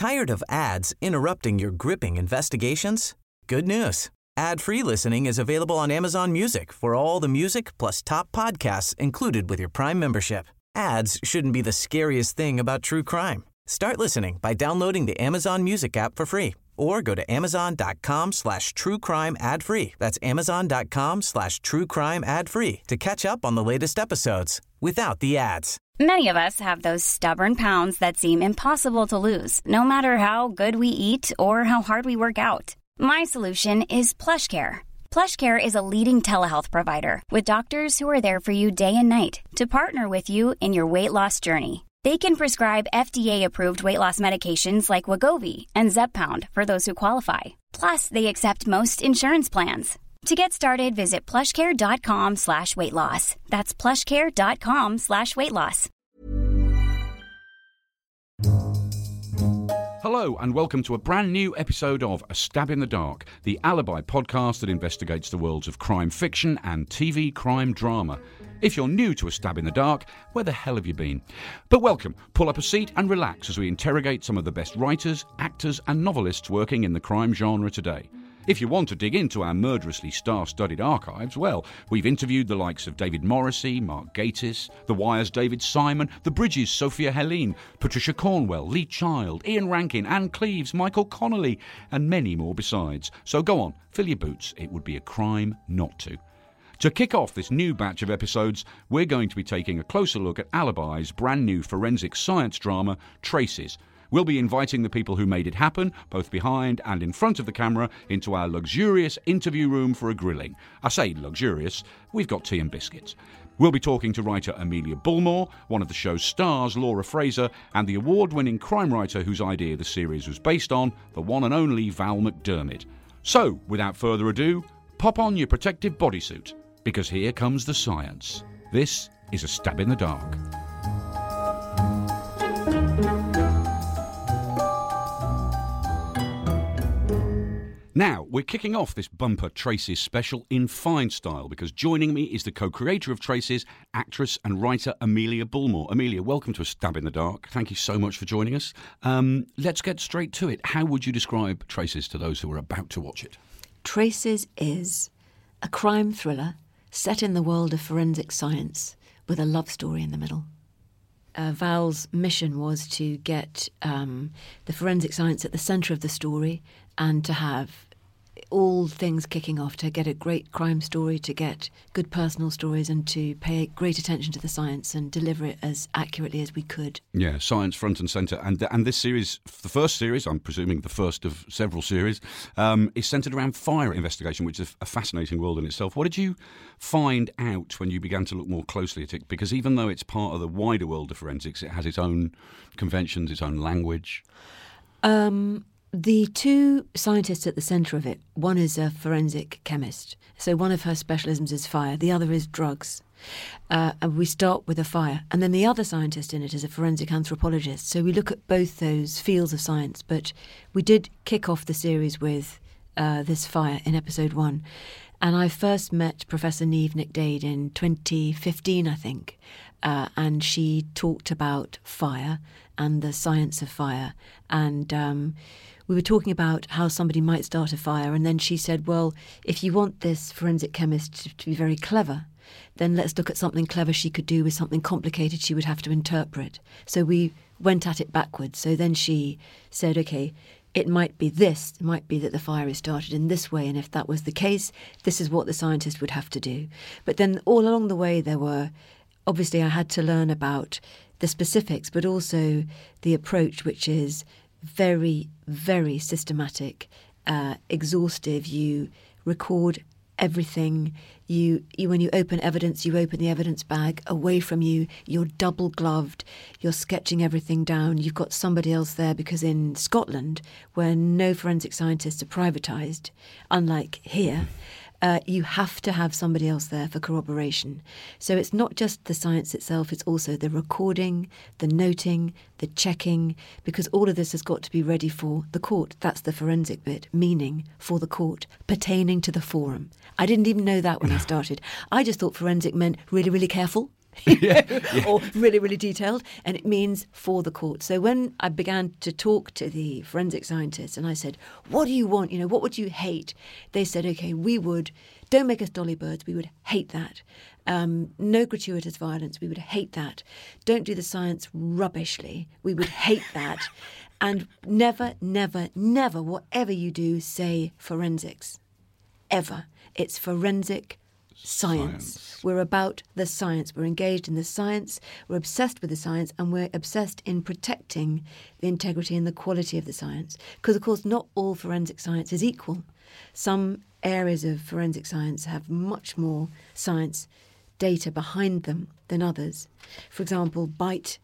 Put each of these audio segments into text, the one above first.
Tired of ads interrupting your gripping investigations? Good news. Ad-free listening is available on Amazon Music for all the music plus top podcasts included with your Prime membership. Ads shouldn't be the scariest thing about true crime. Start listening by downloading the Amazon Music app for free or go to amazon.com/truecrime ad-free. That's amazon.com/truecrime ad-free to catch up on the latest episodes without the ads. Many of us have those stubborn pounds that seem impossible to lose, no matter how good we eat or how hard we work out. My solution is PlushCare. PlushCare is a leading telehealth provider with doctors who are there for you day and night to partner with you in your weight loss journey. They can prescribe FDA-approved weight loss medications like Wegovy and Zepbound for those who qualify. Plus, they accept most insurance plans. To get started, visit plushcare.com/weightloss. That's plushcare.com/weightloss. Hello and welcome to a brand new episode of A Stab in the Dark, the Alibi podcast that investigates the worlds of crime fiction and TV crime drama. If you're new to A Stab in the Dark, where the hell have you been? But welcome, pull up a seat and relax as we interrogate some of the best writers, actors and novelists working in the crime genre today. If you want to dig into our murderously star-studded archives, well, we've interviewed the likes of David Morrissey, Mark Gatiss, The Wire's David Simon, The Bridges' Sophia Helene, Patricia Cornwell, Lee Child, Ian Rankin, Anne Cleeves, Michael Connolly, and many more besides. So go on, fill your boots. It would be a crime not to. To kick off this new batch of episodes, we're going to be taking a closer look at Alibi's brand new forensic science drama, Traces. We'll be inviting the people who made it happen, both behind and in front of the camera, into our luxurious interview room for a grilling. I say luxurious, we've got tea and biscuits. We'll be talking to writer Amelia Bullmore, one of the show's stars, Laura Fraser, and the award-winning crime writer whose idea the series was based on, the one and only Val McDermid. So, without further ado, pop on your protective bodysuit, because here comes the science. This is A Stab in the Dark. Now, we're kicking off this bumper Traces special in fine style because joining me is the co-creator of Traces, actress and writer Amelia Bullmore. Amelia, welcome to A Stab in the Dark. Thank you so much for joining us. Let's get straight to it. How would you describe Traces to those who are about to watch it? Traces is a crime thriller set in the world of forensic science with a love story in the middle. Val's mission was to get the forensic science at the centre of the story and to have all things kicking off, to get a great crime story, to get good personal stories and to pay great attention to the science and deliver it as accurately as we could. Yeah, science front and centre. And this series, the first series, I'm presuming the first of several series, is centred around fire investigation, which is a fascinating world in itself. What did you find out when you began to look more closely at it? Because even though it's part of the wider world of forensics, it has its own conventions, its own language. The two scientists at the centre of it, one is a forensic chemist. So one of her specialisms is fire, the other is drugs. And we start with a fire. And then the other scientist in it is a forensic anthropologist. So we look at both those fields of science. But we did kick off the series with this fire in episode 1. And I first met Professor Niamh Nic Dade in 2015, I think. And she talked about fire and the science of fire. And we were talking about how somebody might start a fire, and then she said, well, if you want this forensic chemist to be very clever, then let's look at something clever she could do with something complicated she would have to interpret. So we went at it backwards. So then she said, OK, it might be this. It might be that the fire is started in this way, and if that was the case, this is what the scientist would have to do. But then all along the way there were, obviously I had to learn about the specifics, but also the approach, which is very, very systematic, exhaustive. You record everything. You when you open evidence, you open the evidence bag away from you. You're double gloved. You're sketching everything down. You've got somebody else there because in Scotland, where no forensic scientists are privatised, unlike here, you have to have somebody else there for corroboration. So it's not just the science itself, it's also the recording, the noting, the checking, because all of this has got to be ready for the court. That's the forensic bit, meaning for the court, pertaining to the forum. I didn't even know that when I started. I just thought forensic meant really, really careful. or really, really detailed, and it means for the court. So when I began to talk to the forensic scientists and I said, what do you want? What would you hate? They said, okay, don't make us dolly birds. We would hate that. No gratuitous violence. We would hate that. Don't do the science rubbishly. We would hate that. And never, never, never, whatever you do, say forensics. Ever. It's forensic science. We're about the science. We're engaged in the science. We're obsessed with the science, and we're obsessed in protecting the integrity and the quality of the science. Because, of course, not all forensic science is equal. Some areas of forensic science have much more science data behind them than others. For example, bite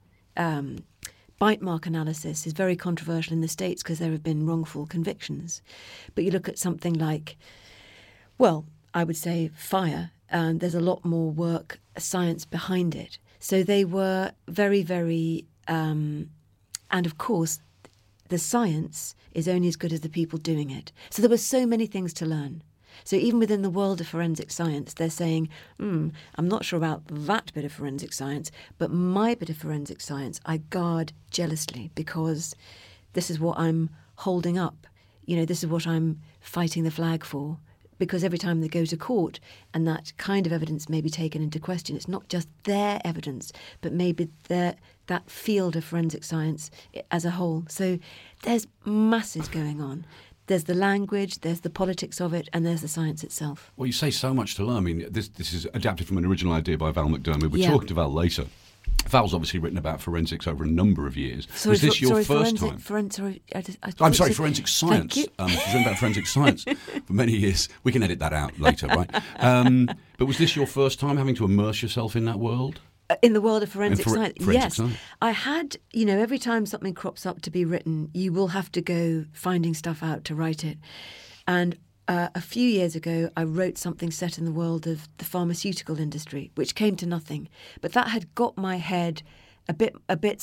mark analysis is very controversial in the States because there have been wrongful convictions. But you look at something like, well, I would say fire, there's a lot more work, science behind it. So they were very, very, and of course, the science is only as good as the people doing it. So there were so many things to learn. So even within the world of forensic science, they're saying, I'm not sure about that bit of forensic science, but my bit of forensic science I guard jealously because this is what I'm holding up. This is what I'm fighting the flag for. Because every time they go to court and that kind of evidence may be taken into question, it's not just their evidence, but maybe that field of forensic science as a whole. So there's masses going on. There's the language, there's the politics of it, and there's the science itself. Well, you say so much to learn. I mean, this is adapted from an original idea by Val McDermid. We're talking to Val later. Val's obviously written about forensics over a number of years. Was this your first time? I'm sorry, forensic science. She's written about forensic science for many years. We can edit that out later, right? But was this your first time having to immerse yourself in that world? In the world of forensic science, yes. Science. I had, every time something crops up to be written, you will have to go finding stuff out to write it. And a few years ago, I wrote something set in the world of the pharmaceutical industry, which came to nothing. But that had got my head a bit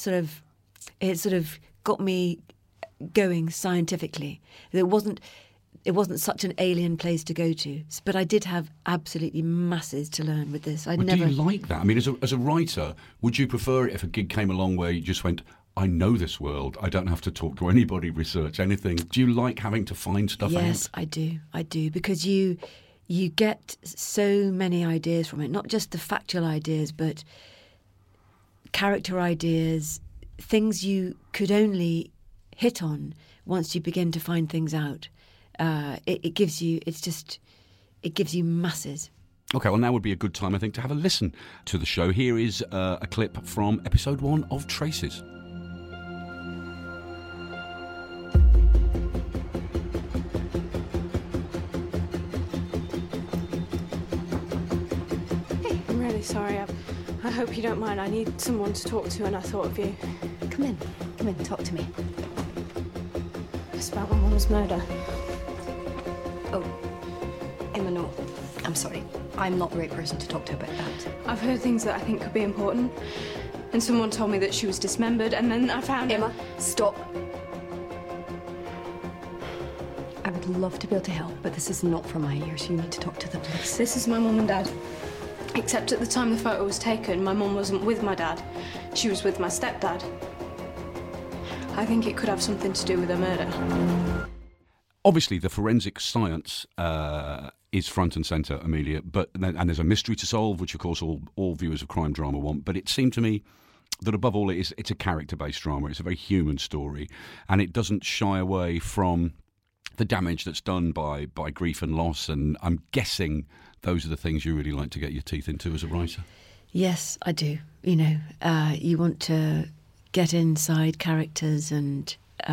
it sort of got me going scientifically. It wasn't such an alien place to go to. But I did have absolutely masses to learn with this. Do you like that? I mean, as a writer, would you prefer it if a gig came along where you just went, I know this world. I don't have to talk to anybody, research anything. Do you like having to find stuff out? Yes, I do. Because you get so many ideas from it, not just the factual ideas, but character ideas, things you could only hit on once you begin to find things out. It gives you masses. OK, well, now would be a good time, I think, to have a listen to the show. Here is a clip from episode 1 of Traces. Sorry, I hope you don't mind. I need someone to talk to and I thought of you. Come in, talk to me. It's about my mum's murder. Oh, Emma, no. I'm sorry. I'm not the right person to talk to about that. I've heard things that I think could be important. And someone told me that she was dismembered and then I found Emma, stop. I would love to be able to help, but this is not for my ears. You need to talk to the police. This is my mum and dad. Except at the time the photo was taken, my mum wasn't with my dad. She was with my stepdad. I think it could have something to do with her murder. Obviously, the forensic science is front and centre, Amelia, and there's a mystery to solve, which, of course, all viewers of crime drama want. But it seemed to me that, above all, it's a character-based drama. It's a very human story, and it doesn't shy away from the damage that's done by grief and loss. And I'm guessing those are the things you really like to get your teeth into as a writer. Yes, I do. You want to get inside characters and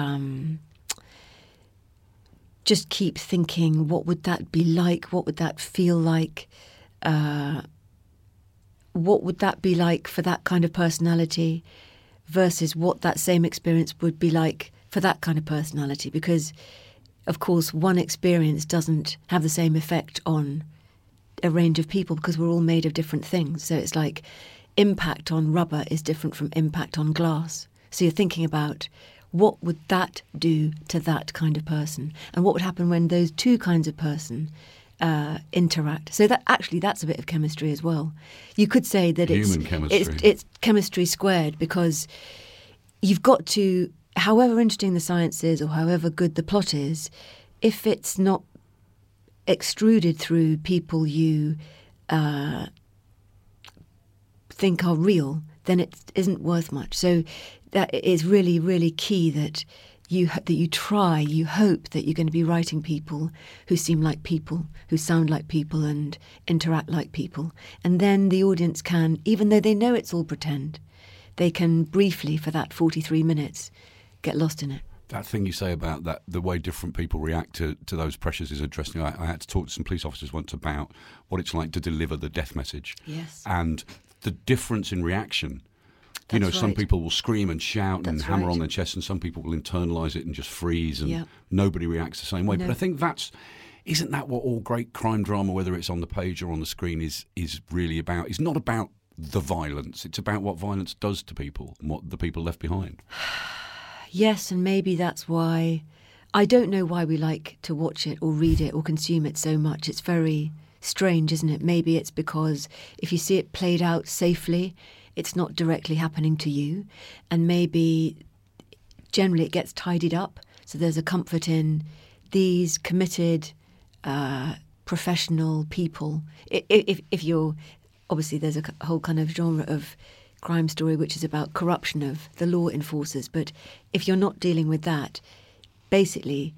just keep thinking, what would that be like? What would that feel like? What would that be like for that kind of personality versus what that same experience would be like for that kind of personality? Because, of course, one experience doesn't have the same effect on a range of people because we're all made of different things. So it's like impact on rubber is different from impact on glass. So you're thinking about what would that do to that kind of person, and what would happen when those two kinds of person interact. So that's a bit of chemistry as well. You could say that chemistry. It's chemistry squared, because you've got to, however interesting the science is or however good the plot is, if it's not extruded through people you think are real, then it isn't worth much. So that is really, really key that you hope that you're going to be writing people who seem like people, who sound like people and interact like people. And then the audience can, even though they know it's all pretend, they can briefly, for that 43 minutes, get lost in it. That thing you say about that, the way different people react to those pressures is interesting. I had to talk to some police officers once about what it's like to deliver the death message. Yes. And the difference in reaction. That's Some right. people will scream and shout and That's hammer right. on their chest, and some people will internalise it and just freeze, and Yeah. nobody reacts the same way. No. But I think isn't that what all great crime drama, whether it's on the page or on the screen, is really about? It's not about the violence. It's about what violence does to people and what the people left behind. Yes, and maybe that's why, I don't know why we like to watch it or read it or consume it so much. It's very strange, isn't it? Maybe it's because if you see it played out safely, it's not directly happening to you. And maybe generally it gets tidied up. So there's a comfort in these committed, professional people. If you're, obviously there's a whole kind of genre of crime story which is about corruption of the law enforcers. But if you're not dealing with that, basically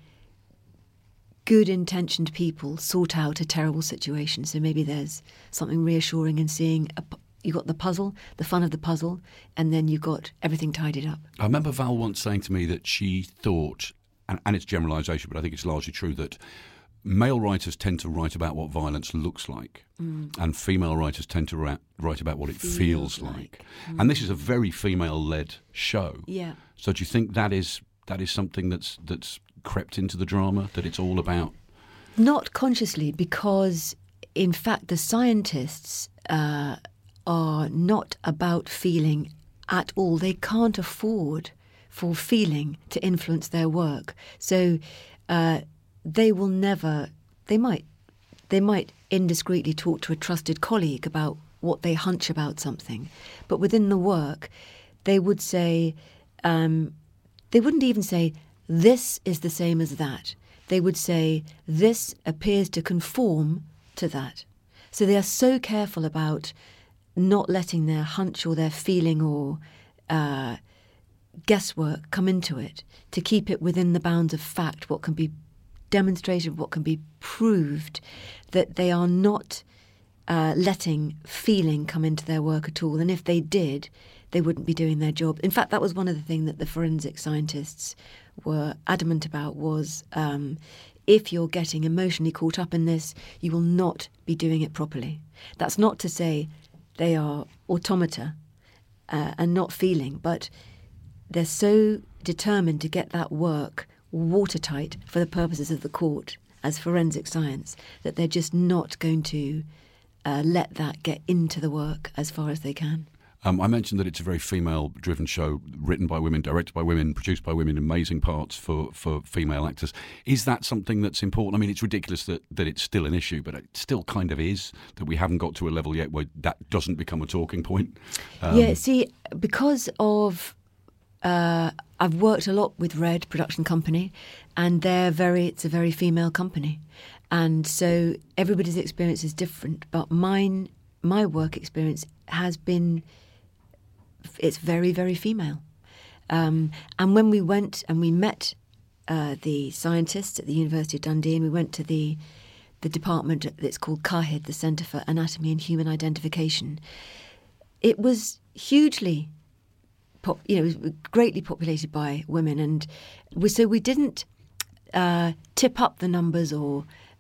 good-intentioned people sort out a terrible situation. So maybe there's something reassuring in seeing you got the puzzle, the fun of the puzzle, and then you got everything tidied up. I remember Val once saying to me that she thought, and it's generalisation, but I think it's largely true, that male writers tend to write about what violence looks like, and female writers tend to write about what it feels like. And this is a very female-led show. Yeah. So do you think that is something that's crept into the drama, that it's all about? Not consciously, because in fact the scientists are not about feeling at all. They can't afford for feeling to influence their work. So they will never, they might indiscreetly talk to a trusted colleague about what they hunch about something. But within the work, they would say, they wouldn't even say, this is the same as that. They would say, this appears to conform to that. So they are so careful about not letting their hunch or their feeling or guesswork come into it, to keep it within the bounds of fact, what can be demonstrated, what can be proved, that they are not letting feeling come into their work at all. And if they did, they wouldn't be doing their job. In fact, that was one of the things that the forensic scientists were adamant about, was if you're getting emotionally caught up in this, you will not be doing it properly. That's not to say they are automata and not feeling, but they're so determined to get that work watertight for the purposes of the court as forensic science that they're just not going to let that get into the work as far as they can. I mentioned that it's a very female-driven show, written by women, directed by women, produced by women, amazing parts for female actors. Is that something that's important? I mean, it's ridiculous that it's still an issue, but it still kind of is, that we haven't got to a level yet where that doesn't become a talking point. Yeah, see, because of... I've worked a lot with Red Production Company, and it's a very female company. And so everybody's experience is different, but my work experience has been... it's very, very female. And when we went and we met the scientists at the University of Dundee, and we went to the department that's called CAHID, the Centre for Anatomy and Human Identification, it was hugely, it was greatly populated by women. And so we didn't tip up the numbers or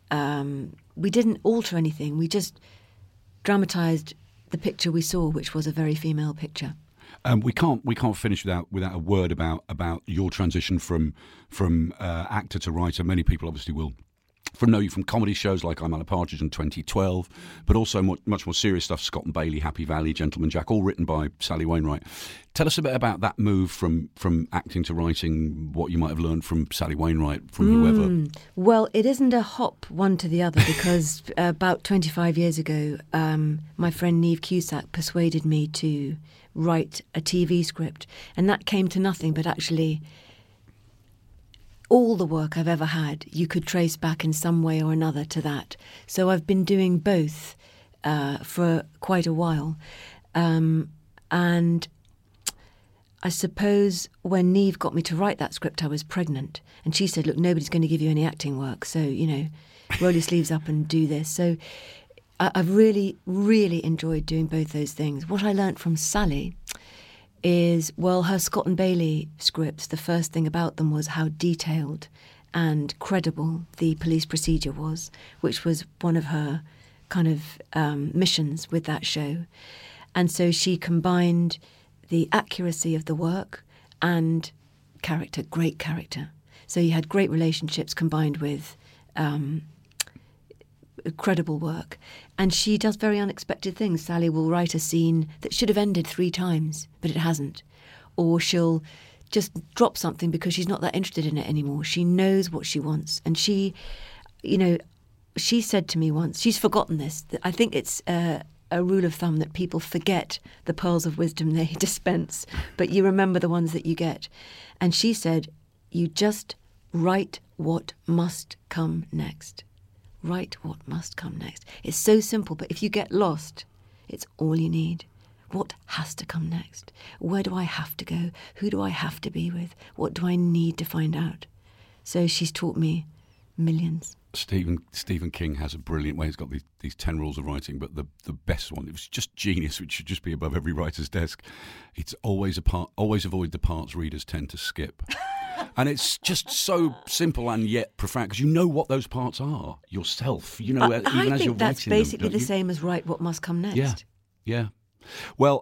we didn't alter anything. We just dramatised the picture we saw, which was a very female picture. We can't finish without a word about your transition from actor to writer. Many people obviously will know you from comedy shows like I'm Alan Partridge in 2012, but also much more serious stuff, Scott and Bailey, Happy Valley, Gentleman Jack, all written by Sally Wainwright. Tell us a bit about that move from acting to writing, what you might have learned from Sally Wainwright, from whoever. Well, it isn't a hop one to the other because about 25 years ago, my friend Niamh Cusack persuaded me to write a TV script, and that came to nothing, but actually all the work I've ever had, you could trace back in some way or another to that. So I've been doing both for quite a while. And I suppose when Niamh got me to write that script, I was pregnant. And she said, look, nobody's going to give you any acting work. So, roll your sleeves up and do this. So I've really, really enjoyed doing both those things. What I learnt from Sally is, well, her Scott and Bailey scripts, the first thing about them was how detailed and credible the police procedure was, which was one of her kind of missions with that show. And so she combined the accuracy of the work and character, great character. So you had great relationships combined with credible work. And she does very unexpected things. Sally will write a scene that should have ended 3 times, but it hasn't. Or she'll just drop something because she's not that interested in it anymore. She knows what she wants. And she said to me once, she's forgotten this, that I think it's a rule of thumb that people forget the pearls of wisdom they dispense, but you remember the ones that you get. And she said, you just write what must come next. Write what must come next. It's so simple, but if you get lost, it's all you need. What has to come next? Where do I have to go? Who do I have to be with? What do I need to find out? So she's taught me millions. Stephen King has a brilliant way. He's got these 10 rules of writing, but the best one, it was just genius, which should just be above every writer's desk. It's always avoid the parts readers tend to skip. And it's just so simple and yet profound, because you know what those parts are yourself. Even as you're writing them. I think that's basically the same as write what must come next. Yeah. Well,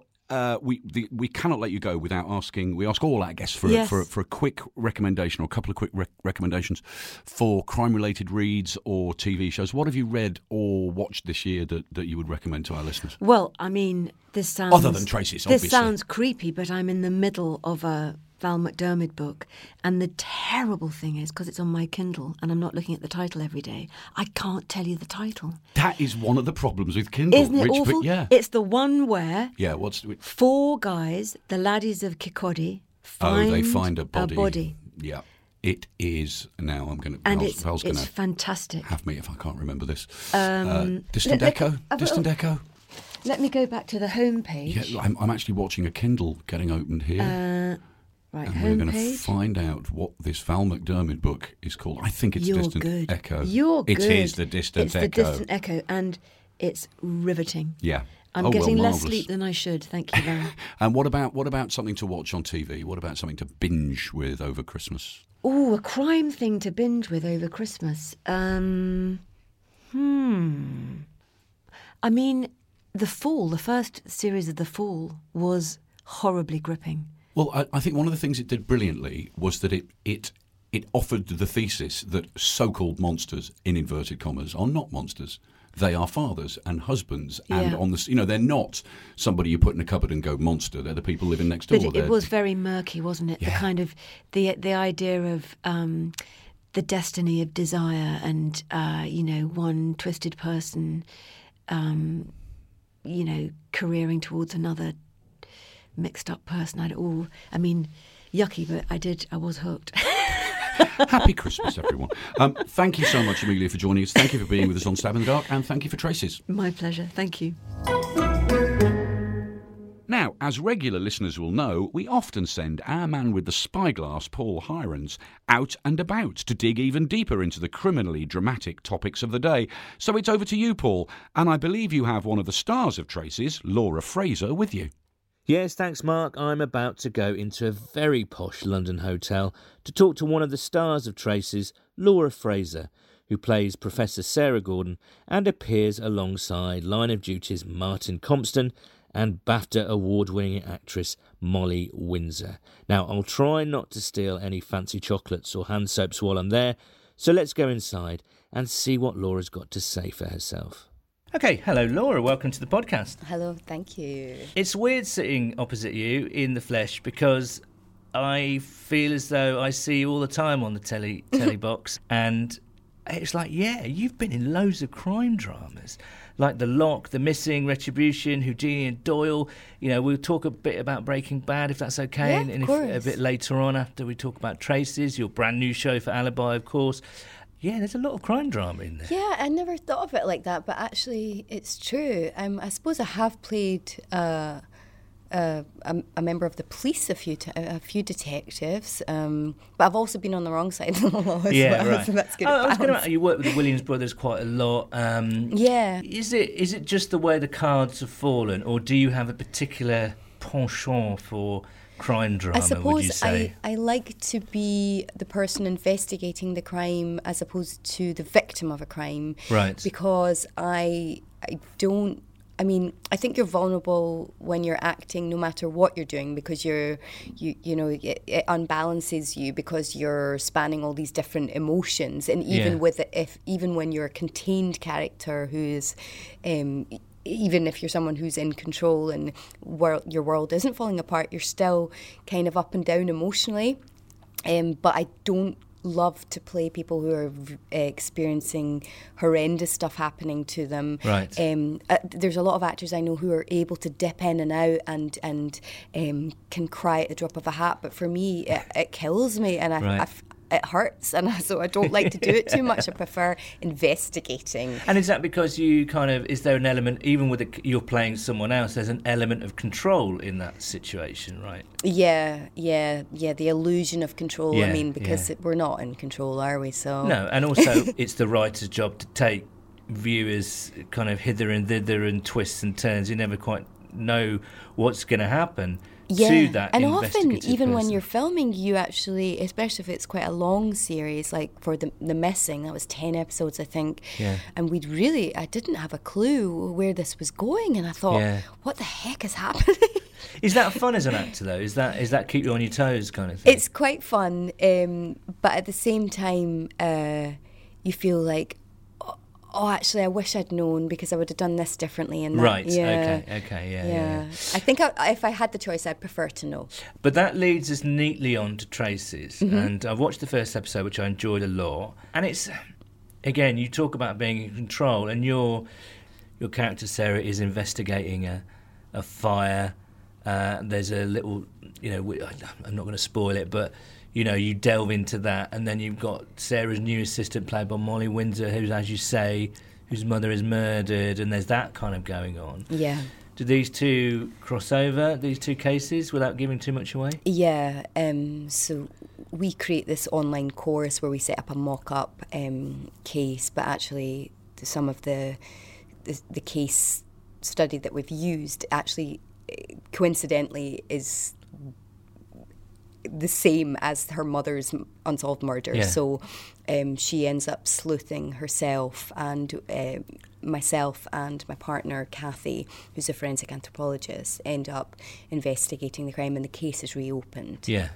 we cannot let you go without asking. We ask all our guests for a quick recommendation, or a couple of quick recommendations for crime-related reads or TV shows. What have you read or watched this year that you would recommend to our listeners? Well, I mean, this sounds other than Tracy's, obviously. This sounds creepy, but I'm in the middle of a Val McDermid book, and the terrible thing is, because it's on my Kindle and I'm not looking at the title every day, I can't tell you the title. That is one of the problems with Kindle. Isn't it awful? Yeah. It's the one where 4 guys, the laddies of Kirkcaldy, find a body. A Yeah. It is now. I'm going to. And it's fantastic. Have me if I can't remember this. Distant Echo. Distant Echo. Let me go back to the homepage. Yeah, I'm actually watching a Kindle getting opened here. Right, and we're going to find out what this Val McDermid book is called. I think it's Distant Echo. You're good. It is the Distant Echo. It's the Distant Echo, and it's riveting. Yeah. I'm getting less sleep than I should. Thank you, Val. And what about something to watch on TV? What about something to binge with over Christmas? Oh, a crime thing to binge with over Christmas. I mean, The Fall, the first series of The Fall, was horribly gripping. Well, I think one of the things it did brilliantly was that it offered the thesis that so-called monsters, in inverted commas, are not monsters. They are fathers and husbands, and they're not somebody you put in a cupboard and go monster. They're the people living next door. But it was very murky, wasn't it? Yeah. The kind of the idea of the destiny of desire, and one twisted person, careering towards another mixed up person. I mean, yucky, but I was hooked. Happy Christmas, everyone. Thank you so much, Amelia, for joining us. Thank you for being with us on Stab in the Dark, and thank you for Traces. My pleasure. Thank you. Now, as regular listeners will know, we often send our man with the spyglass, Paul Hirons, out and about to dig even deeper into the criminally dramatic topics of the day. So it's over to you, Paul, and I believe you have one of the stars of Traces, Laura Fraser, with you. Yes, thanks, Mark. I'm about to go into a very posh London hotel to talk to one of the stars of Traces, Laura Fraser, who plays Professor Sarah Gordon and appears alongside Line of Duty's Martin Compston and BAFTA award-winning actress Molly Windsor. Now, I'll try not to steal any fancy chocolates or hand soaps while I'm there, So let's go inside and see what Laura's got to say for herself. Okay, hello Laura, welcome to the podcast. Hello, thank you. It's weird sitting opposite you in the flesh because I feel as though I see you all the time on the telly box, and it's like, yeah, you've been in loads of crime dramas, like The Lock, The Missing, Retribution, Houdini and Doyle. You know, we'll talk a bit about Breaking Bad, if that's okay, Yeah, and of if, course. a bit later on after we talk about Traces, your brand new show for Alibi, of course. Yeah, there's a lot of crime drama in there. Yeah, I never thought of it like that, but actually it's true. I suppose I have played a member of the police, a few detectives, but I've also been on the wrong side of the law as well, right. so that's good. I was going to. You work with the Williams brothers quite a lot. Yeah. Is it just the way the cards have fallen, or do you have a particular penchant for crime drama? I suppose would you say? I like to be the person investigating the crime as opposed to the victim of a crime. Right. Because I think you're vulnerable when you're acting, no matter what you're doing, because you know it unbalances you because you're spanning all these different emotions, and even when you're a contained character who's even if you're someone who's in control and your world isn't falling apart, you're still kind of up and down emotionally. But I don't love to play people who are experiencing horrendous stuff happening to them. Right. There's a lot of actors I know who are able to dip in and out and can cry at the drop of a hat. But for me, it kills me, and it hurts, and so I don't like to do it too much. I prefer investigating. And is that because is there an element, even with you're playing someone else, there's an element of control in that situation, right? Yeah, the illusion of control. Yeah, because we're not in control, are we? So no, and also it's the writer's job to take viewers kind of hither and thither and twists and turns. You never quite know what's going to happen. To that and often even when person. you're filming, you actually, especially if it's quite a long series, like for the Missing, that was 10 episodes I think, and I didn't have a clue where this was going, and I thought, what the heck is happening? Is that fun as an actor though? Is that keep you on your toes kind of thing? It's quite fun, but at the same time you feel like, oh, actually, I wish I'd known, because I would have done this differently. And that, right, yeah. okay, yeah. I think if I had the choice, I'd prefer to know. But that leads us neatly on to Traces. Mm-hmm. And I've watched the first episode, which I enjoyed a lot. And it's, again, you talk about being in control, and your character, Sarah, is investigating a fire. There's a little, I'm not going to spoil it, but you delve into that, and then you've got Sarah's new assistant, played by Molly Windsor, who's, as you say, whose mother is murdered, and there's that kind of going on. Yeah. Do these two cross over, these two cases, without giving too much away? Yeah. So we create this online course where we set up a mock-up case, but actually some of the case study that we've used actually, coincidentally, is the same as her mother's unsolved murder. Yeah. So she ends up sleuthing herself, and myself and my partner Kathy, who's a forensic anthropologist, end up investigating the crime, and the case is reopened. Yeah.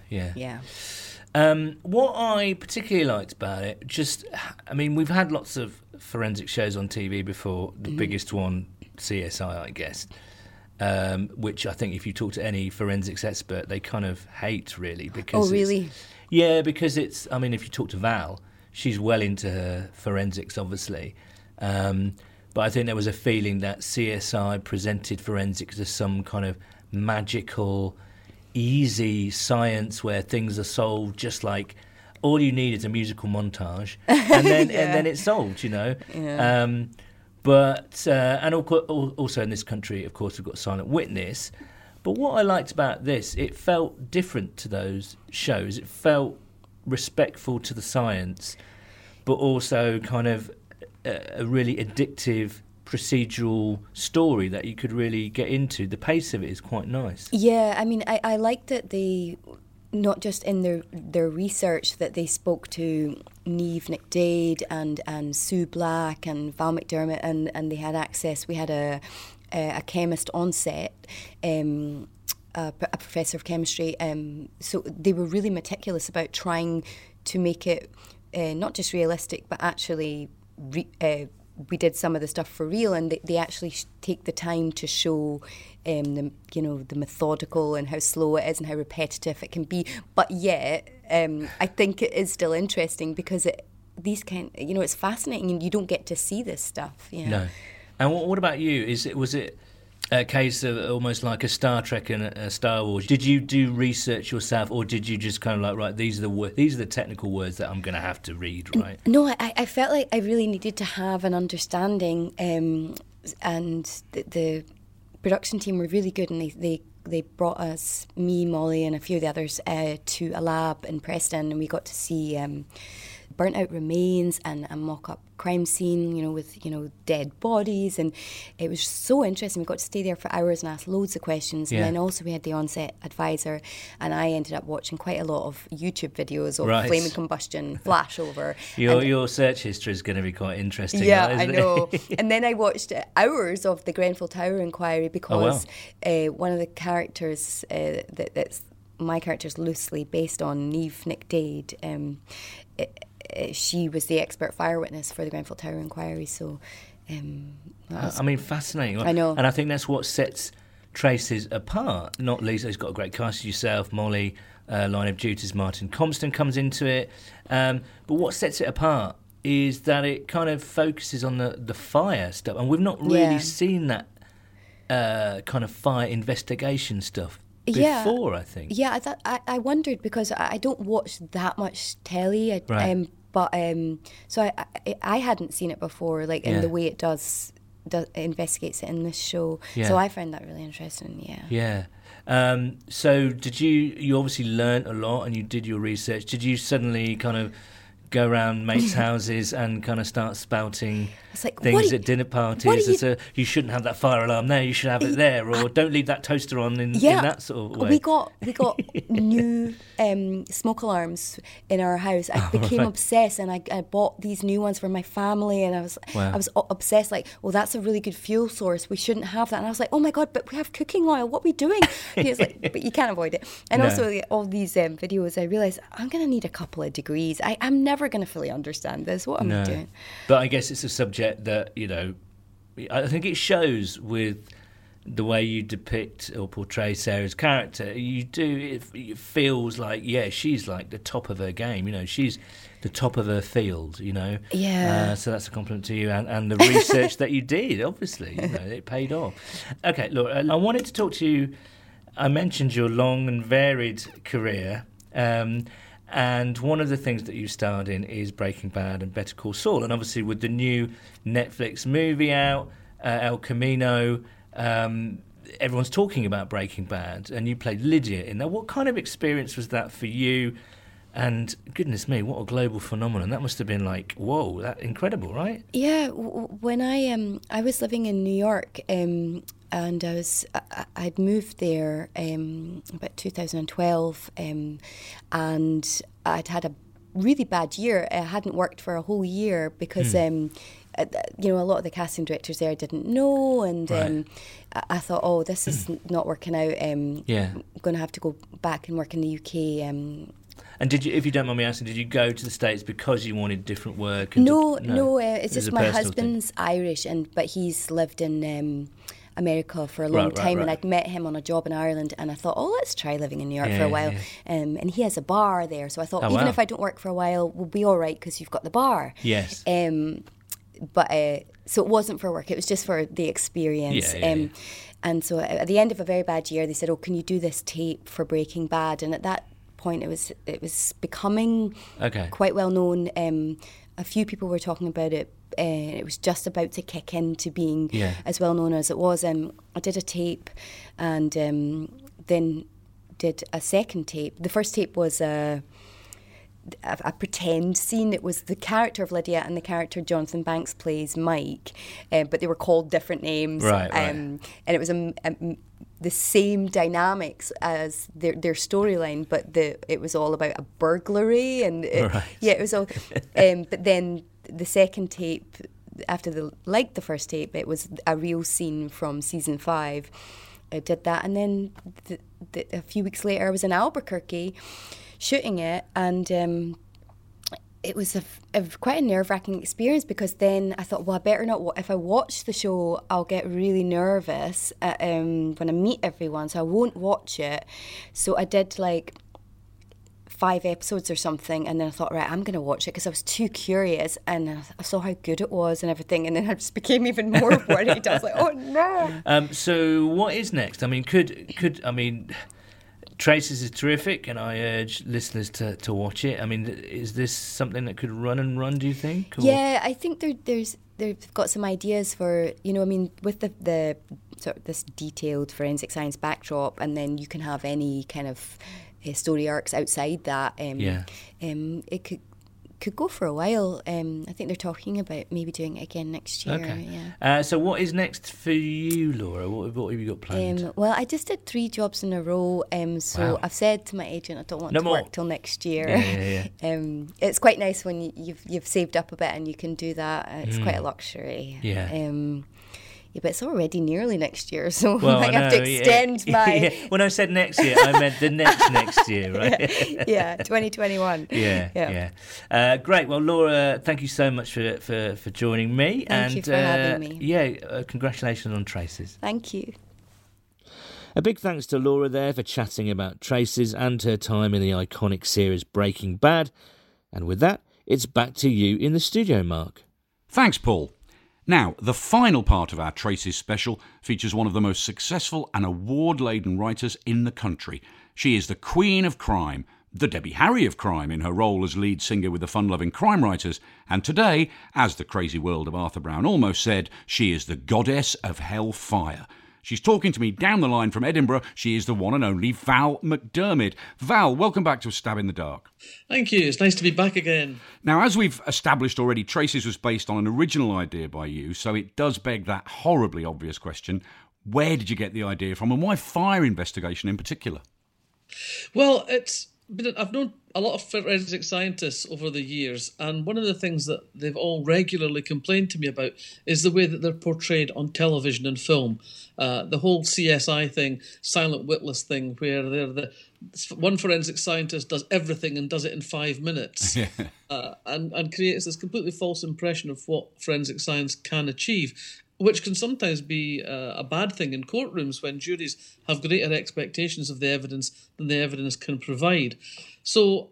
What I particularly liked about it, we've had lots of forensic shows on TV before. The biggest one, CSI, I guess. Which I think if you talk to any forensics expert, they kind of hate, really. Because oh, really? Yeah, because if you talk to Val, she's well into her forensics, obviously. But I think there was a feeling that CSI presented forensics as some kind of magical, easy science where things are solved just like all you need is a musical montage, and then and then it's solved, Yeah. But and also in this country, of course, we've got Silent Witness. But what I liked about this, it felt different to those shows. It felt respectful to the science, but also kind of a really addictive procedural story that you could really get into. The pace of it is quite nice. Yeah, I liked that they, not just in their research, that they spoke to Niamh McDade and Sue Black and Val McDermott, and they had access. We had a chemist on set, a professor of chemistry. So they were really meticulous about trying to make it not just realistic, but actually we did some of the stuff for real, and they actually take the time to show the methodical and how slow it is and how repetitive it can be. But yet, I think it is still interesting because it's fascinating, and you don't get to see this stuff. Yeah. No. And what about you? Was it a case of almost like a Star Trek and a Star Wars? Did you do research yourself, or did you just kind of like, right, these are the technical words that I'm going to have to read, right? No, I felt like I really needed to have an understanding, and the production team were really good, and they brought us, me, Molly, and a few of the others, to a lab in Preston, and we got to see burnt out remains and a mock-up crime scene, with dead bodies, and it was so interesting. We got to stay there for hours and ask loads of questions. And then also we had the on-set advisor, and I ended up watching quite a lot of YouTube videos of flaming combustion, flashover. Your search history is going to be quite interesting. Yeah, isn't I know. And then I watched hours of the Grenfell Tower inquiry because one of the characters that's my character's loosely based on, Niamh Nic Dade. She was the expert fire witness for the Grenfell Tower inquiry, so fascinating. I know. And I think that's what sets Traces apart, not least. It's got a great cast, yourself, Molly, Line of Duty's Martin Compston comes into it, but what sets it apart is that it kind of focuses on the fire stuff, and we've not really seen that kind of fire investigation stuff before, I think. Yeah, I wondered, because I don't watch that much telly, so I hadn't seen it before, like in the way it does investigates it in this show. So I found that really interesting. So did you obviously learnt a lot, and you did your research. Did you suddenly kind of go around mates' houses and kind of start spouting things at dinner parties? You shouldn't have that fire alarm there, you should have it there, or don't leave that toaster on in that sort of way. We got new smoke alarms in our house. I became obsessed, and I bought these new ones for my family, and I was obsessed, like, well, that's a really good fuel source, we shouldn't have that. And I was like, oh my God, but we have cooking oil, what are we doing? He was like, but you can't avoid it. And also all these videos, I realised I'm going to need a couple of degrees. I'm never going to fully understand this. What am I doing? But I guess it's a subject that, I think it shows with the way you depict or portray Sarah's character. You do, it feels like, she's like the top of her game, she's the top of her field, so that's a compliment to you, and the research that you did, obviously, it paid off. Okay, look, I wanted to talk to you. I mentioned your long and varied career, and one of the things that you starred in is Breaking Bad and Better Call Saul. And obviously with the new Netflix movie out, El Camino, everyone's talking about Breaking Bad, and you played Lydia in that. What kind of experience was that for you? And goodness me, what a global phenomenon. That must have been like, whoa, that's incredible, right? Yeah, when I was living in New York, and I'd moved there about 2012, and I'd had a really bad year. I hadn't worked for a whole year because a lot of the casting directors there didn't know, and I thought, oh, this is not working out. I'm going to have to go back and work in the UK. And did you, if you don't mind me asking, did you go to the States because you wanted different work? No, it's just my husband's Irish, but he's lived in America for a long time, and I'd met him on a job in Ireland, and I thought, oh, let's try living in New York for a while. And he has a bar there, so I thought, if I don't work for a while, we'll be all right because you've got the bar. Yes. But so it wasn't for work; it was just for the experience. And so at the end of a very bad year, they said, "Oh, can you do this tape for Breaking Bad?" And at that point, it was becoming quite well known. A few people were talking about it. It was just about to kick into being as well known as it was. I did a tape, and then did a second tape. The first tape was a pretend scene. It was the character of Lydia and the character Jonathan Banks plays, Mike, but they were called different names. And it was the same dynamics as their storyline, but it was all about a burglary, and it was all. But then the second tape, after the first tape, it was a real scene from season 5. I did that, and then a few weeks later, I was in Albuquerque shooting it, and it was quite a nerve-wracking experience, because then I thought, well, I better not. If I watch the show, I'll get really nervous when I meet everyone, so I won't watch it. So I did like 5 episodes or something, and then I thought, right, I'm going to watch it, because I was too curious, and I saw how good it was and everything, and then I just became even more worried. I was like, oh no. So what is next? I mean, Traces is terrific, and I urge listeners to watch it. I mean, is this something that could run and run, do you think? Or? Yeah, I think they've got some ideas for, with the sort of this detailed forensic science backdrop, and then you can have any kind of story arcs outside that. It could go for a while. I think they're talking about maybe doing it again next year. Okay. Yeah. So what is next for you, Laura? What have you got planned? Well, I just did 3 jobs in a row. So wow. I've said to my agent I don't want to work till next year. Yeah. It's quite nice when you've saved up a bit and you can do that. It's quite a luxury. Yeah. But it's already nearly next year, so well, I might have to extend my... Yeah. When I said next year, I meant the next year, right? Yeah, 2021. Yeah. Great. Well, Laura, thank you so much for joining me. Thank you for having me. Yeah, congratulations on Traces. Thank you. A big thanks to Laura there for chatting about Traces and her time in the iconic series Breaking Bad. And with that, it's back to you in the studio, Mark. Thanks, Paul. Now, the final part of our Traces special features one of the most successful and award-laden writers in the country. She is the queen of crime, the Debbie Harry of crime in her role as lead singer with the fun-loving Crime Writers, and today, as the crazy world of Arthur Brown almost said, she is the goddess of hellfire. She's talking to me down the line from Edinburgh. She is the one and only Val McDermid. Val, welcome back to A Stab in the Dark. Thank you. It's nice to be back again. Now, as we've established already, Traces was based on an original idea by you, so it does beg that horribly obvious question. Where did you get the idea from, and why fire investigation in particular? Well, I've known a lot of forensic scientists over the years, and one of the things that they've all regularly complained to me about is the way that they're portrayed on television and film. The whole CSI thing, silent witness thing, where one forensic scientist does everything and does it in 5 minutes, and creates this completely false impression of what forensic science can achieve, which can sometimes be a bad thing in courtrooms when juries have greater expectations of the evidence than the evidence can provide. So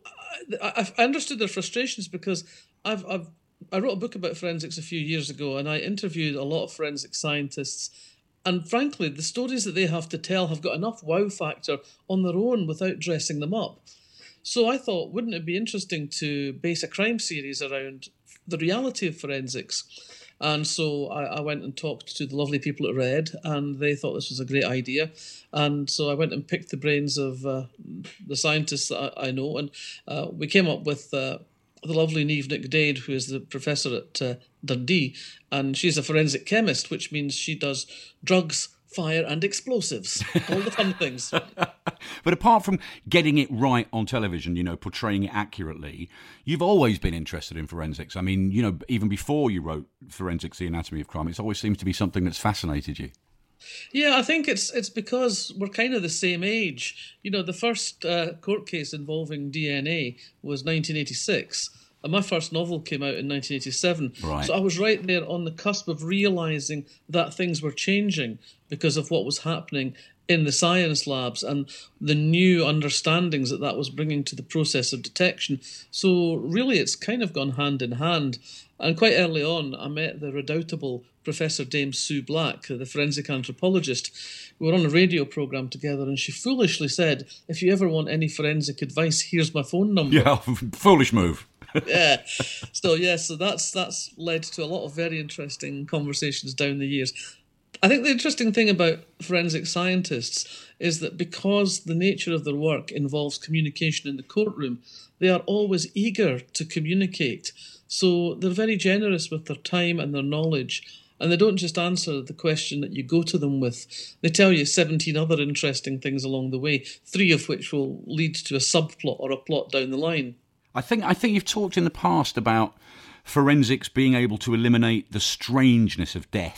I understood their frustrations, because I wrote a book about forensics a few years ago, and I interviewed a lot of forensic scientists. And frankly, the stories that they have to tell have got enough wow factor on their own without dressing them up. So I thought, wouldn't it be interesting to base a crime series around the reality of forensics? And so I went and talked to the lovely people at Red, and they thought this was a great idea. And so I went and picked the brains of the scientists that I know, and we came up with the lovely Niamh Nic Dade, who is the professor at Dundee, and she's a forensic chemist, which means she does drugs, fire and explosives, all the fun things. But apart from getting it right on television, portraying it accurately, you've always been interested in forensics. I mean, even before you wrote Forensics, The Anatomy of Crime, it always seems to be something that's fascinated you. Yeah, I think it's because we're kind of the same age. The first court case involving DNA was 1986. And my first novel came out in 1987. Right. So I was right there on the cusp of realising that things were changing because of what was happening in the science labs and the new understandings that was bringing to the process of detection. So really it's kind of gone hand in hand. And quite early on, I met the redoubtable Professor Dame Sue Black, the forensic anthropologist. We were on a radio programme together, and she foolishly said, if you ever want any forensic advice, here's my phone number. Yeah, foolish move. Yeah. So that's led to a lot of very interesting conversations down the years. I think the interesting thing about forensic scientists is that because the nature of their work involves communication in the courtroom, they are always eager to communicate. So they're very generous with their time and their knowledge, and they don't just answer the question that you go to them with. They tell you 17 other interesting things along the way, 3 of which will lead to a subplot or a plot down the line. I think you've talked in the past about forensics being able to eliminate the strangeness of death.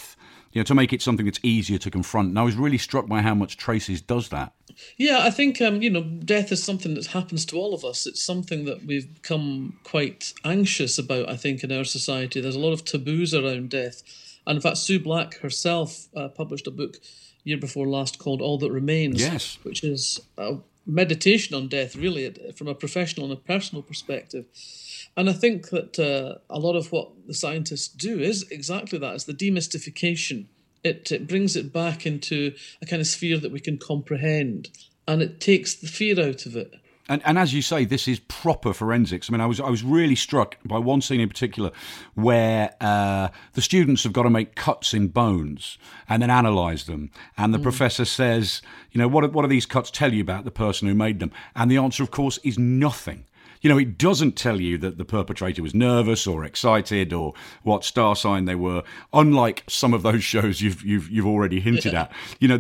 to make it something that's easier to confront. And I was really struck by how much Traces does that. Yeah, I think, death is something that happens to all of us. It's something that we've become quite anxious about, I think, in our society. There's a lot of taboos around death. And in fact, Sue Black herself published a book year before last called All That Remains, yes, which is a meditation on death, really, from a professional and a personal perspective. And I think that a lot of what the scientists do is exactly that. It's the demystification. It brings it back into a kind of sphere that we can comprehend, and it takes the fear out of it. And as you say, this is proper forensics. I mean, I was really struck by one scene in particular where the students have got to make cuts in bones and then analyse them. And the professor says, what do these cuts tell you about the person who made them? And the answer, of course, is nothing. It doesn't tell you that the perpetrator was nervous or excited or what star sign they were. Unlike some of those shows you've already hinted at,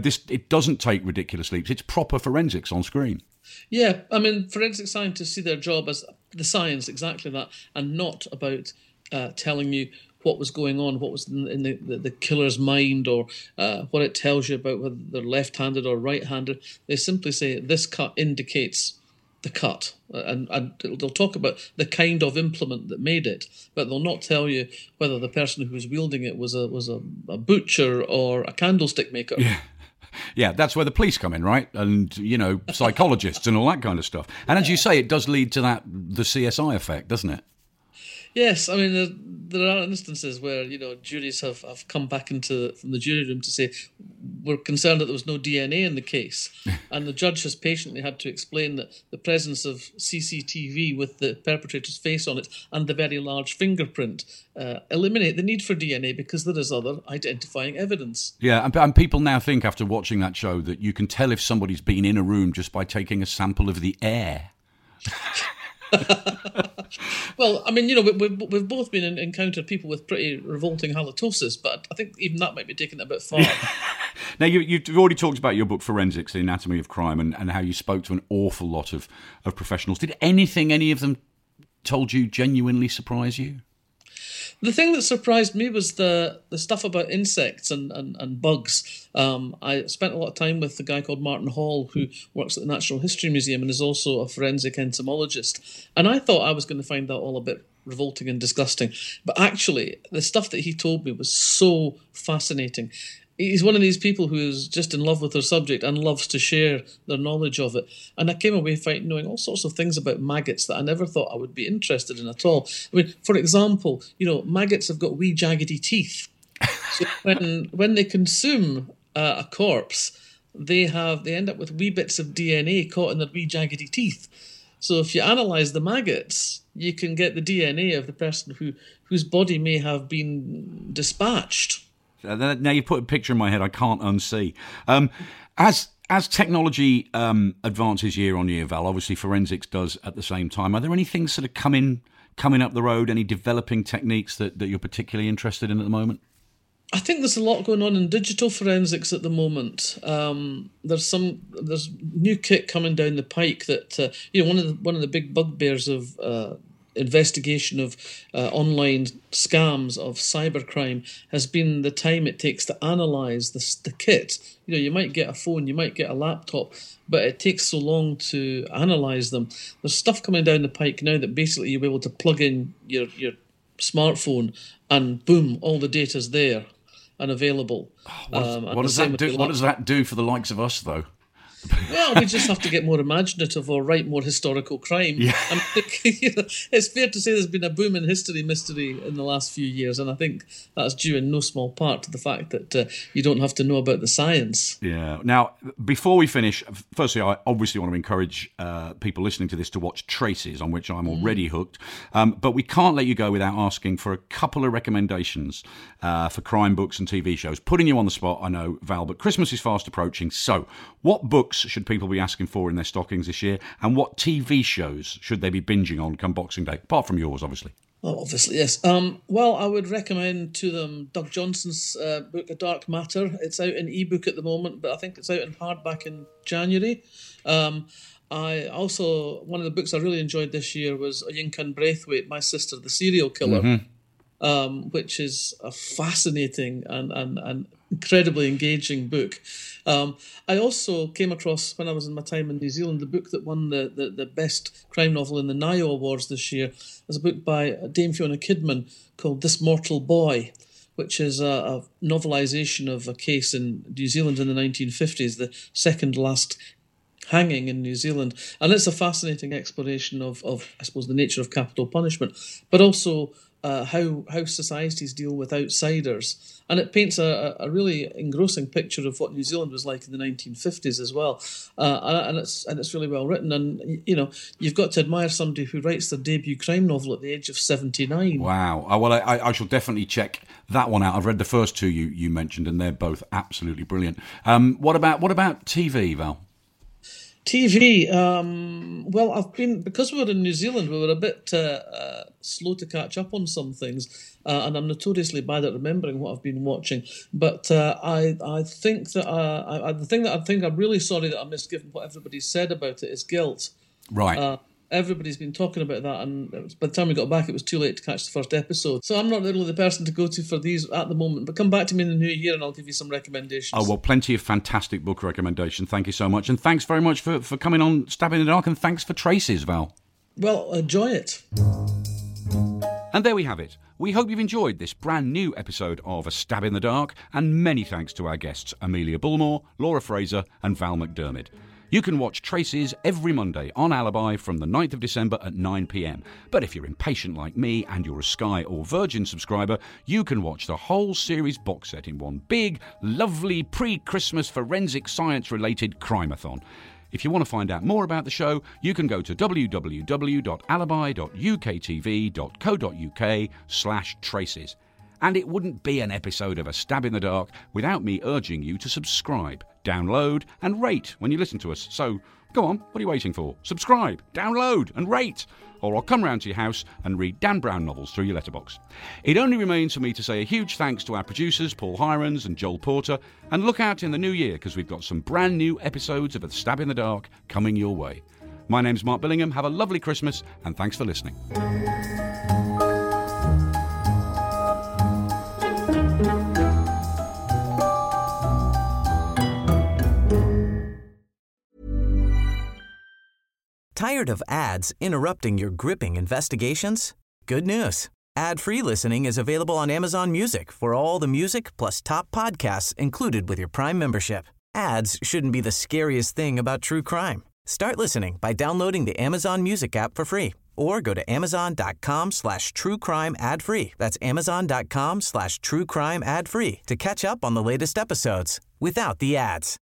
it doesn't take ridiculous leaps. It's proper forensics on screen. Yeah, I mean, forensic scientists see their job as the science, exactly that, and not about telling you what was going on, what was in the killer's mind, or what it tells you about whether they're left-handed or right-handed. They simply say this cut indicates the cut, and they'll talk about the kind of implement that made it, but they'll not tell you whether the person who was wielding it was a butcher or a candlestick maker. Yeah, that's where the police come in, right? And, psychologists and all that kind of stuff. And as you say, it does lead to the CSI effect, doesn't it? Yes, I mean, there are instances where, juries have come back from the jury room to say, we're concerned that there was no DNA in the case. And the judge has patiently had to explain that the presence of CCTV with the perpetrator's face on it and the very large fingerprint eliminate the need for DNA because there is other identifying evidence. Yeah, and people now think after watching that show that you can tell if somebody's been in a room just by taking a sample of the air. Well, I mean, we've both encountered people with pretty revolting halitosis, but I think even that might be taken a bit far. Now, you've already talked about your book, Forensics, The Anatomy of Crime, and how you spoke to an awful lot of professionals. Did any of them told you genuinely surprise you? The thing that surprised me was the stuff about insects and bugs. I spent a lot of time with a guy called Martin Hall, who works at the Natural History Museum and is also a forensic entomologist. And I thought I was going to find that all a bit revolting and disgusting. But actually, the stuff that he told me was so fascinating. He's one of these people who is just in love with their subject and loves to share their knowledge of it. And I came away knowing all sorts of things about maggots that I never thought I would be interested in at all. I mean, for example, maggots have got wee jaggedy teeth. So when they consume a corpse, they end up with wee bits of DNA caught in their wee jaggedy teeth. So if you analyse the maggots, you can get the DNA of the person whose body may have been dispatched. Now you put a picture in my head I can't unsee. As technology advances year on year, Val, obviously forensics does at the same time. Are there any things that are coming up the road, any developing techniques that you're particularly interested in at the moment? I think there's a lot going on in digital forensics at the moment. There's new kit coming down the pike that one of the big bugbears of investigation of online scams, of cybercrime, has been the time it takes to analyse the kit. You might get a phone, you might get a laptop, but it takes so long to analyse them. There's stuff coming down the pike now that basically you'll be able to plug in your smartphone and boom, all the data's there and available. What does that do for the likes of us, though? Well, we just have to get more imaginative or write more historical crime. Yeah. I think, it's fair to say there's been a boom in history mystery in the last few years, and I think that's due in no small part to the fact that you don't have to know about the science. Yeah. Now, before we finish, firstly, I obviously want to encourage people listening to this to watch Traces, on which I'm already hooked. But we can't let you go without asking for a couple of recommendations for crime books and TV shows. Putting you on the spot, I know, Val, but Christmas is fast approaching. So, what books should people be asking for in their stockings this year, and what TV shows should they be binging on come Boxing Day, apart from yours, obviously? Oh, obviously, yes. Well, I would recommend to them Doug Johnson's book, A Dark Matter. It's out in ebook at the moment, but I think it's out in hardback in January. One of the books I really enjoyed this year was Oyinkan Braithwaite, My Sister, the Serial Killer. Mm-hmm. which is a fascinating and incredibly engaging book. I also came across, when I was in my time in New Zealand, the book that won the best crime novel in the Nio Awards this year. There's a book by Dame Fiona Kidman called This Mortal Boy, which is a novelisation of a case in New Zealand in the 1950s, the second last hanging in New Zealand. And it's a fascinating exploration of I suppose, the nature of capital punishment, but also how societies deal with outsiders. And it paints a really engrossing picture of what New Zealand was like in the 1950s as well. And it's really well written. And, you know, you've got to admire somebody who writes their debut crime novel at the age of 79. Wow. Well, I shall definitely check that one out. I've read the first two you mentioned, and they're both absolutely brilliant. What about TV, Val? TV, well, because we were in New Zealand, we were a bit slow to catch up on some things, and I'm notoriously bad at remembering what I've been watching. But I think that the thing that I think I'm really sorry that I missed, given what everybody said about it, is Guilt. Right. Everybody's been talking about that, and by the time we got back, it was too late to catch the first episode. So I'm not really the person to go to for these at the moment, but come back to me in the new year and I'll give you some recommendations. Oh, well, plenty of fantastic book recommendations. Thank you so much. And thanks very much for coming on Stabbing in the Dark, and thanks for Traces, Val. Well, enjoy it. And there we have it. We hope you've enjoyed this brand new episode of A Stab in the Dark, and many thanks to our guests Amelia Bullmore, Laura Fraser and Val McDermid. You can watch Traces every Monday on Alibi from the 9th of December at 9 p.m. But if you're impatient like me and you're a Sky or Virgin subscriber, you can watch the whole series box set in one big, lovely pre-Christmas forensic science-related crime-a-thon. If you want to find out more about the show, you can go to www.alibi.uktv.co.uk/traces. And it wouldn't be an episode of A Stab in the Dark without me urging you to subscribe, download and rate when you listen to us. So, go on, what are you waiting for? Subscribe, download and rate. Or I'll come round to your house and read Dan Brown novels through your letterbox. It only remains for me to say a huge thanks to our producers, Paul Hirons and Joel Porter, and look out in the new year because we've got some brand new episodes of A Stab in the Dark coming your way. My name's Mark Billingham. Have a lovely Christmas and thanks for listening. Tired of ads interrupting your gripping investigations? Good news. Ad-free listening is available on Amazon Music for all the music plus top podcasts included with your Prime membership. Ads shouldn't be the scariest thing about true crime. Start listening by downloading the Amazon Music app for free or go to amazon.com/truecrime ad-free. That's amazon.com/truecrime ad-free to catch up on the latest episodes without the ads.